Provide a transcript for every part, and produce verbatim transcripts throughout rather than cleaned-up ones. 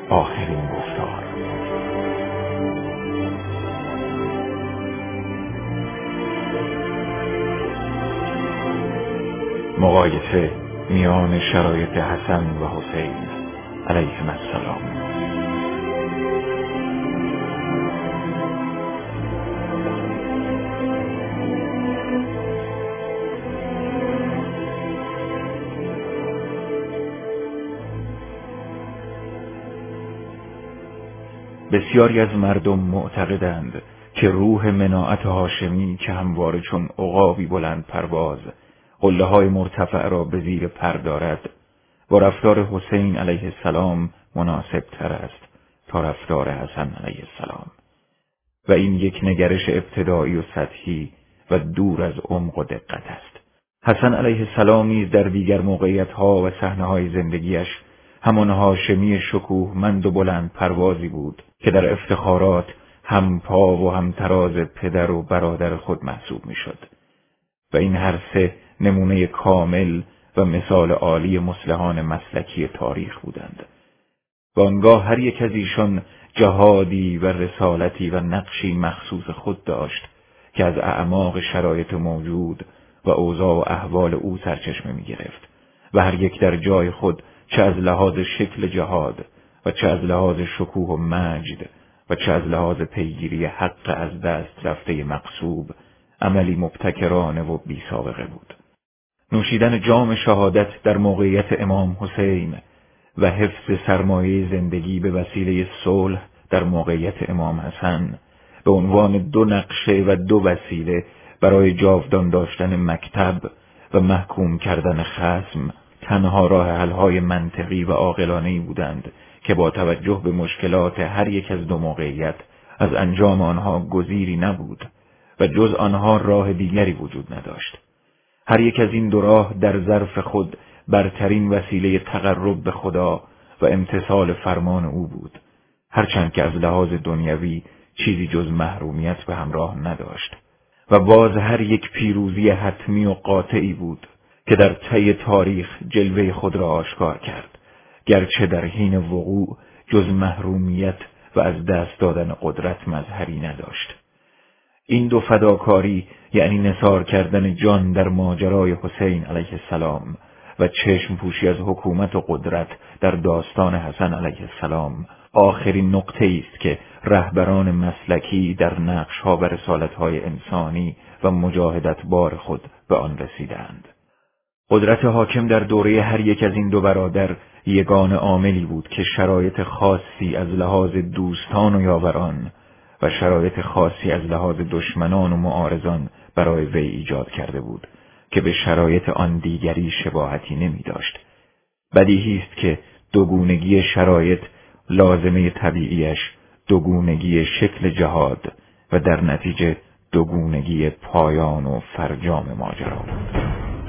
آخرین گفتار. مقایسه میان شرایط حسن و حسین علیهما السلام. بسیاری از مردم معتقدند که روح مناعت هاشمی که همواره چون عقابی بلند پرواز قله های مرتفع را به زیر پر دارد، با رفتار حسین علیه السلام مناسب تر است تا رفتار حسن علیه السلام، و این یک نگرش ابتدایی و سطحی و دور از عمق و دقت است. حسن علیه السلام نیز در دیگر موقعیت‌ها و صحنه‌های زندگیش همان هاشمی شکوهمند و بلند پروازی بود که در افتخارات هم پا و هم تراز پدر و برادر خود محسوب می‌شد، و این هر سه نمونه کامل و مثال عالی مصلحان مسلکی تاریخ بودند. و آنگاه هر یک از ایشان جهادی و رسالتی و نقشی مخصوص خود داشت که از اعماق شرایط موجود و اوضاع و احوال او سرچشمه می گرفت، و هر یک در جای خود چه از لحاظ شکل جهاد و چه از لحاظ شکوه و مجد و چه از لحاظ پیگیری حق از دست رفته مقصوب عملی مبتکرانه و بی سابقه بود. نوشیدن جام شهادت در موقعیت امام حسین و حفظ سرمایه زندگی به وسیله صلح در موقعیت امام حسن به عنوان دو نقشه و دو وسیله برای جاودان داشتن مکتب و محکوم کردن خصم تنها راه حل‌های منطقی و عاقلانه‌ای بودند که با توجه به مشکلات هر یک از دو موقعیت از انجام آنها گزیری نبود و جز آنها راه دیگری وجود نداشت. هر یک از این دو راه در ظرف خود برترین وسیله تقرب به خدا و امتثال فرمان او بود، هرچند که از لحاظ دنیوی چیزی جز محرومیت به همراه نداشت. و باز هر یک پیروزی حتمی و قاطعی بود که در طی تاریخ جلوه خود را آشکار کرد، گرچه در حین وقوع جز محرومیت و از دست دادن قدرت مظهری نداشت. این دو فداکاری، یعنی نثار کردن جان در ماجرای حسین علیه السلام و چشم پوشی از حکومت و قدرت در داستان حسن علیه السلام، آخرین نقطه است که رهبران مسلکی در نقش‌ها و رسالت‌های انسانی و مجاهدت بار خود به آن رسیدند. قدرت حاکم در دوره هر یک از این دو برادر یگانه عاملی بود که شرایط خاصی از لحاظ دوستان و یاوران و شرایط خاصی از لحاظ دشمنان و معارضان برای وی ایجاد کرده بود که به شرایط آن دیگری شباهتی نمی داشت. بدیهی است که دوگونگی شرایط لازمه طبیعیش دوگونگی شکل جهاد و در نتیجه دوگونگی پایان و فرجام ماجرا بود.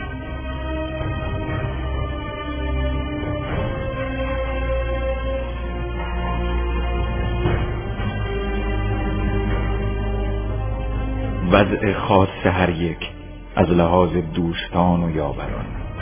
وضع خاص هر یک از لحاظ دوستان و یاوران.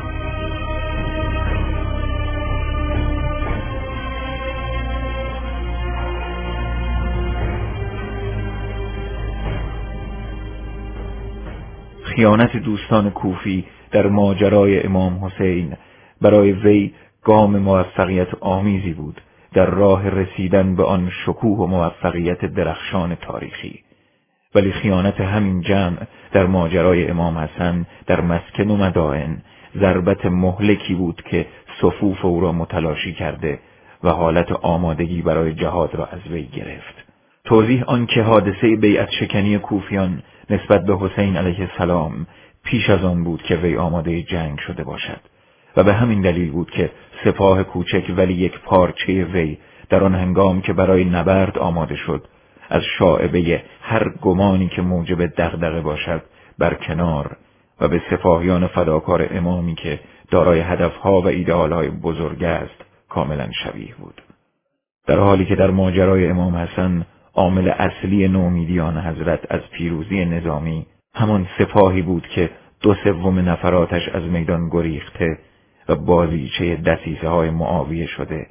خیانت دوستان کوفی در ماجرای امام حسین برای وی گام موفقیت آمیزی بود در راه رسیدن به آن شکوه و موفقیت درخشان تاریخی. ولی خیانت همین جمع در ماجرای امام حسن در مسکن و مدائن ضربت مهلکی بود که صفوف او را متلاشی کرده و حالت آمادگی برای جهاد را از وی گرفت. توضیح آن که حادثه بیعت شکنی کوفیان نسبت به حسین علیه السلام پیش از آن بود که وی آماده جنگ شده باشد و به همین دلیل بود که سپاه کوچک ولی یک پارچه وی در آن هنگام که برای نبرد آماده شد از شائبه هر گمانی که موجب دغدغه باشد برکنار و به سپاهیان فداکار امامی که دارای هدفها و ایدئالهای بزرگ است کاملا شبیه بود. در حالی که در ماجرای امام حسن عامل اصلی نومیدیان حضرت از پیروزی نظامی همان سپاهی بود که دو سوم نفراتش از میدان گریخته و بازیچه دسیسه های معاویه شده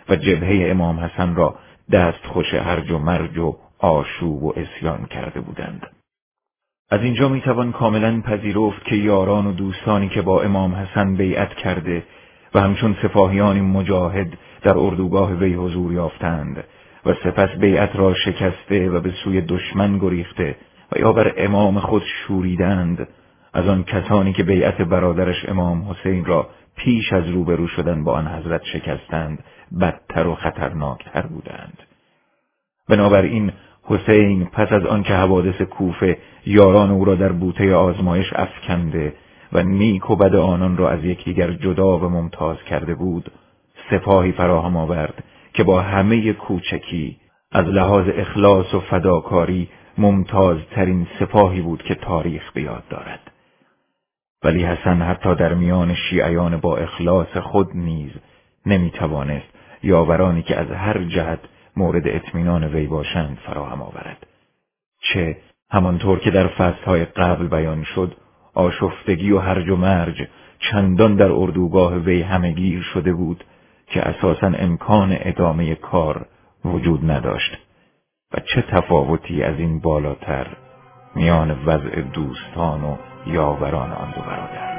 و جبهه امام حسن را دست خوش هرج و مرج و آشوب و عصیان کرده بودند. از اینجا میتوان کاملا پذیرفت که یاران و دوستانی که با امام حسن بیعت کرده و همچون سپاهیانی مجاهد در اردوگاه وی حضور یافتند و سپس بیعت را شکسته و به سوی دشمن گریخته و یا بر امام خود شوریدند، از آن کسانی که بیعت برادرش امام حسین را پیش از روبرو شدن با آن حضرت شکستند بدتر و خطرناکتر بودند. بنابراین حسین پس از آن که حوادث کوفه یاران او را در بوته آزمایش افکنده و نیک و بد آنان را از یکدیگر جدا و ممتاز کرده بود، سپاهی فراهم آورد که با همه کوچکی از لحاظ اخلاص و فداکاری ممتازترین سپاهی بود که تاریخ به یاد دارد. ولی حسن حتی در میان شیعیان با اخلاص خود نیز نمیتوانست یاورانی که از هر جهت مورد اطمینان وی باشند فراهم آورد. چه همانطور که در فصلهای قبل بیان شد، آشفتگی و هرج و مرج چندان در اردوگاه وی همه‌گیر شده بود که اساساً امکان ادامه کار وجود نداشت. و چه تفاوتی از این بالاتر میان وضع دوستان و یاوران آن دو برادر.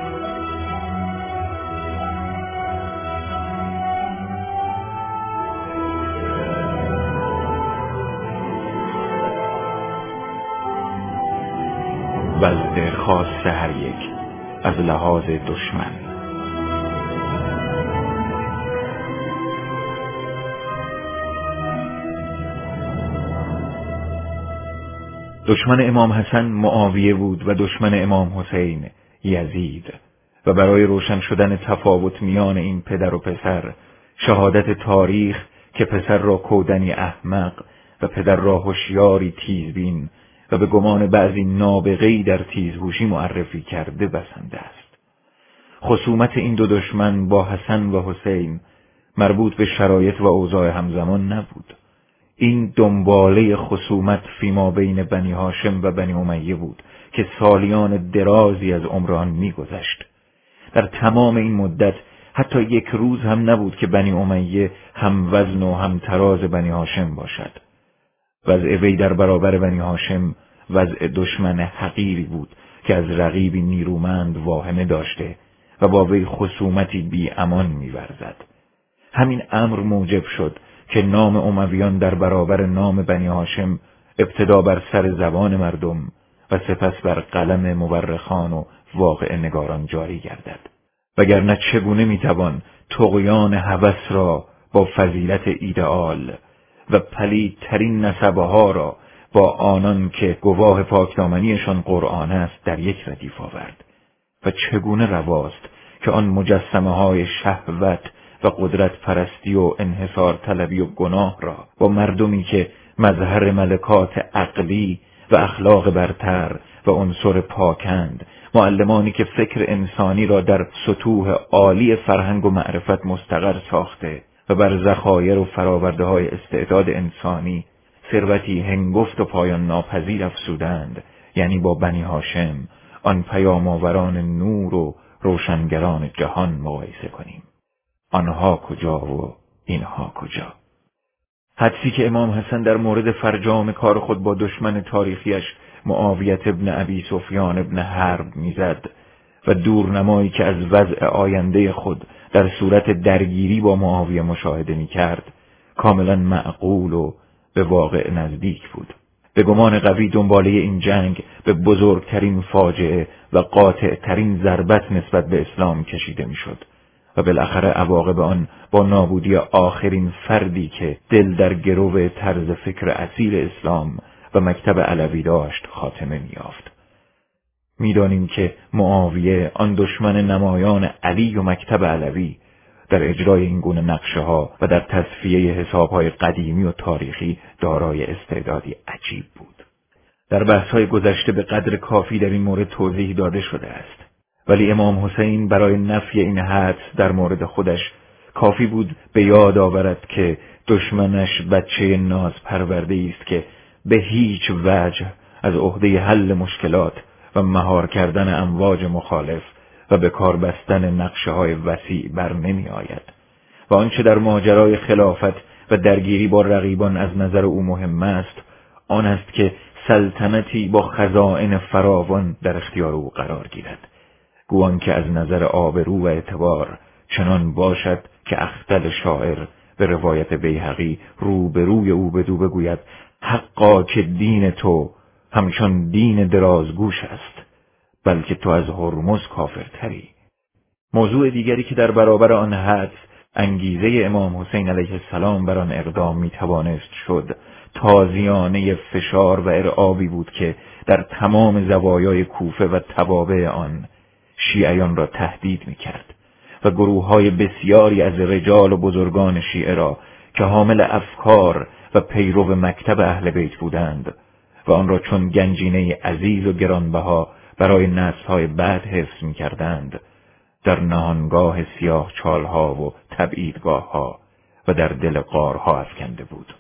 وضع خاص هر یک از لحاظ دشمن. دشمن امام حسن معاویه بود و دشمن امام حسین یزید، و برای روشن شدن تفاوت میان این پدر و پسر، شهادت تاریخ که پسر را کودنی احمق و پدر را هوشیاری تیزبین و به گمان بعضی نابغه‌ای در تیزهوشی معرفی کرده بسنده است. خصومت این دو دشمن با حسن و حسین مربوط به شرایط و اوضاع همزمان نبود. این دنباله خصومت فیما بین بنی هاشم و بنی امیه بود که سالیان درازی از عمر آن می‌گذشت. در تمام این مدت حتی یک روز هم نبود که بنی امیه هم وزن و هم تراز بنی هاشم باشد. وضع وی در برابر بنی هاشم وضع دشمن حقیری بود که از رقیبی نیرومند واهمه داشته و با وی خصومتی بی امان می‌ورزد. همین امر موجب شد که نام امویان در برابر نام بنی هاشم ابتدا بر سر زبان مردم و سپس بر قلم مورخان و واقع نگاران جاری گردد. وگرنه چگونه میتوان طغیان هوس را با فضیلت ایدئال و پلیدترین نسبه ها را با آنان که گواه پاکدامنیشان قرآن است در یک ردیف آورد؟ و چگونه رواست که آن مجسمه های شهوت و قدرت پرستی و انحصار طلبی و گناه را با مردمی که مظهر ملکات عقلی و اخلاق برتر و عنصر پاکند، معلمانی که فکر انسانی را در سطوح عالی فرهنگ و معرفت مستقر ساخته و بر ذخایر و فراورده های استعداد انسانی ثروتی هنگفت و پایان ناپذیر افزودند، یعنی با بنی هاشم، آن پیام‌آوران نور و روشنگران جهان مقایسه کنیم. آنها کجا و اینها کجا؟ حدسی که امام حسن در مورد فرجام کار خود با دشمن تاریخیش معاویه ابن ابی سفیان ابن حرب میزد و دورنمایی که از وضع آینده خود در صورت درگیری با معاویه مشاهده میکرد کاملا معقول و به واقع نزدیک بود. به گمان قوی دنباله این جنگ به بزرگترین فاجعه و قاطعترین ضربت نسبت به اسلام کشیده میشد و بالاخره عواقب آن با نابودی آخرین فردی که دل در گرو طرز فکر اصیل اسلام و مکتب علوی داشت خاتمه می‌یافت. می‌دانیم که معاویه، آن دشمن نمایان علی و مکتب علوی، در اجرای این گونه نقشه‌ها و در تصفیه حساب‌های قدیمی و تاریخی دارای استعدادی عجیب بود. در بحث‌های گذشته به قدر کافی در این مورد توضیح داده شده است. ولی امام حسین برای نفی این حدس در مورد خودش کافی بود به یاد آورد که دشمنش بچه ناز پرورده است که به هیچ وجه از عهده حل مشکلات و مهار کردن امواج مخالف و به کار بستن نقشه های وسیع بر نمی آید و آنچه در ماجرای خلافت و درگیری با رقیبان از نظر او مهم است آن است که سلطنتی با خزائن فراوان در اختیار او قرار گیرد، گوان که از نظر آبرو و اعتبار چنان باشد که اختل شاعر به روایت بیهقی روبروی او بدو بگوید حقا که دین تو همچون دین درازگوش است، بلکه تو از هرمز کافرتری. موضوع دیگری که در برابر آن حدس انگیزه امام حسین علیه السلام بر آن اقدام می توانست شد تازیانه فشار و ارعابی بود که در تمام زوایای کوفه و توابع آن شیعیان را تهدید می کرد و گروه‌های بسیاری از رجال و بزرگان شیعه را که حامل افکار و پیرو مکتب اهل بیت بودند و آن را چون گنجینه عزیز و گرانبها برای نسل‌های بعد حفظ می کردند در نهانگاه سیاه چالها و تبعیدگاهها و در دل غارها افکنده بود.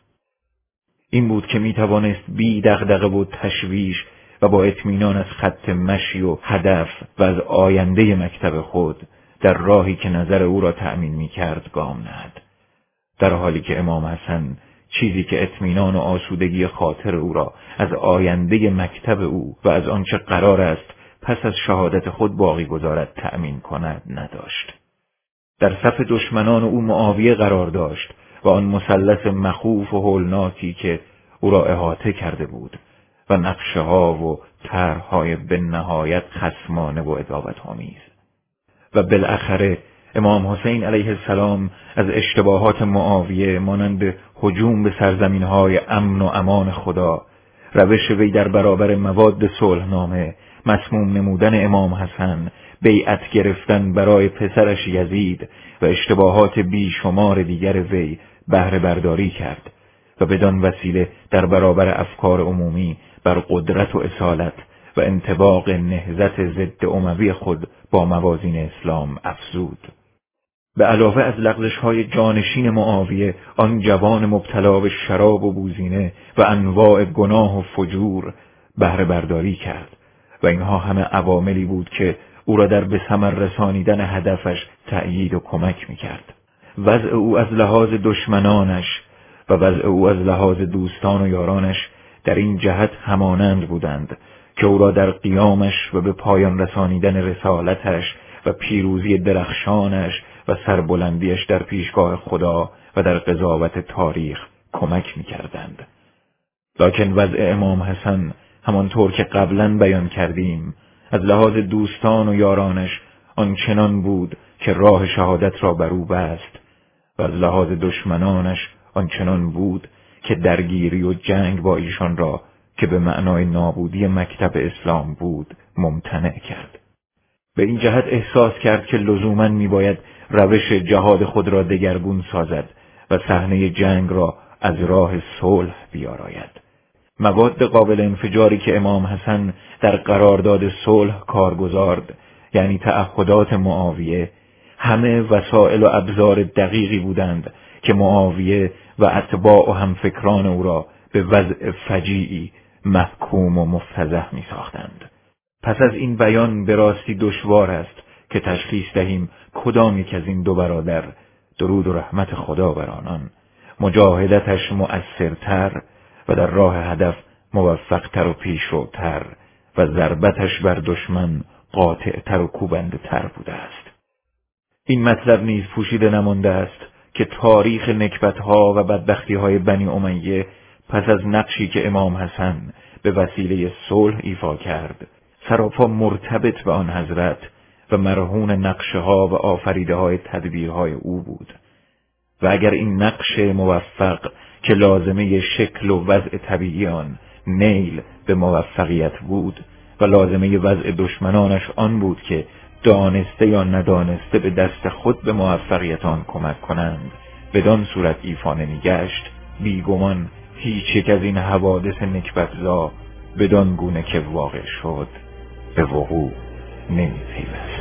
این بود که می توانست بی دغدغه و تشویش و با اطمینان از خط مشی و هدف و از آینده مکتب خود در راهی که نظر او را تأمین می کرد گام نهد، در حالی که امام حسن چیزی که اطمینان و آسودگی خاطر او را از آینده مکتب او و از آنچه قرار است پس از شهادت خود باقی گذارد تأمین کند نداشت. در صف دشمنان او معاویه قرار داشت و آن مثلث مخوف و هولناکی که او را احاطه کرده بود و نقشه ها و طرح‌های به نهایت خصمانه و عداوت‌آمیز. و بالاخره امام حسین علیه السلام از اشتباهات معاویه مانند هجوم به سرزمین‌های امن و امان خدا، روش وی در برابر مواد صلحنامه، مسموم نمودن امام حسن، بیعت گرفتن برای پسرش یزید و اشتباهات بیشمار دیگر وی بهره برداری کرد و بدان وسیله در برابر افکار عمومی بر قدرت و اصالت و انطباق نهضت ضد اموی خود با موازین اسلام افزود. به علاوه از لغزش‌های جانشین معاویه، آن جوان مبتلا به شراب و بوزینه و انواع گناه و فجور بهره برداری کرد و اینها همه عواملی بود که او را در به ثمر رسانیدن هدفش تأیید و کمک می‌کرد. وضع او از لحاظ دشمنانش و وضع او از لحاظ دوستان و یارانش در این جهت همانند بودند که او را در قیامش و به پایان رسانیدن رسالتش و پیروزی درخشانش و سربلندیش در پیشگاه خدا و در قضاوت تاریخ کمک می‌کردند. لکن وضع امام حسن همانطور که قبلا بیان کردیم از لحاظ دوستان و یارانش آنچنان بود که راه شهادت را بر او بست و از لحاظ دشمنانش آنچنان بود که درگیری و جنگ با ایشان را که به معنای نابودی مکتب اسلام بود ممتنع کرد. به این جهت احساس کرد که لزوماً میباید روش جهاد خود را دگرگون سازد و صحنه جنگ را از راه صلح بیاراید. مواد قابل انفجاری که امام حسن در قرارداد صلح کار گذارد، یعنی تعهدات معاویه، همه وسائل و ابزار دقیقی بودند که معاویه و اتباع و همفکران او را به وضع فجیعی محکوم و مفتضح می ساختند. پس از این بیان به راستی دشوار است که تشخیص دهیم کدام یک از این دو برادر، درود و رحمت خدا بر آنان، مجاهدتش مؤثرتر و در راه هدف موفقتر و پیشروتر و ضربتش بر دشمن قاطعتر و کوبنده تر بوده است. این مطلب نیز پوشیده نمانده است که تاریخ نکبتها و بدبختیهای بنی امیه پس از نقشی که امام حسن به وسیله صلح ایفا کرد سراپا مرتبط به آن حضرت و مرهون نقشه ها و آفریده های تدبیرهای او بود و اگر این نقش موفق که لازمه شکل و وضع طبیعی آن نیل به موفقیت بود و لازمه وضع دشمنانش آن بود که دانسته یا ندانسته به دست خود به موفقیت آن کمک کنند، بدان صورت ایفا نمی‌گشت، بیگمان هیچ یک از این حوادث نکبتزا بدان گونه که واقع شد به وقوع نمی‌پیوست.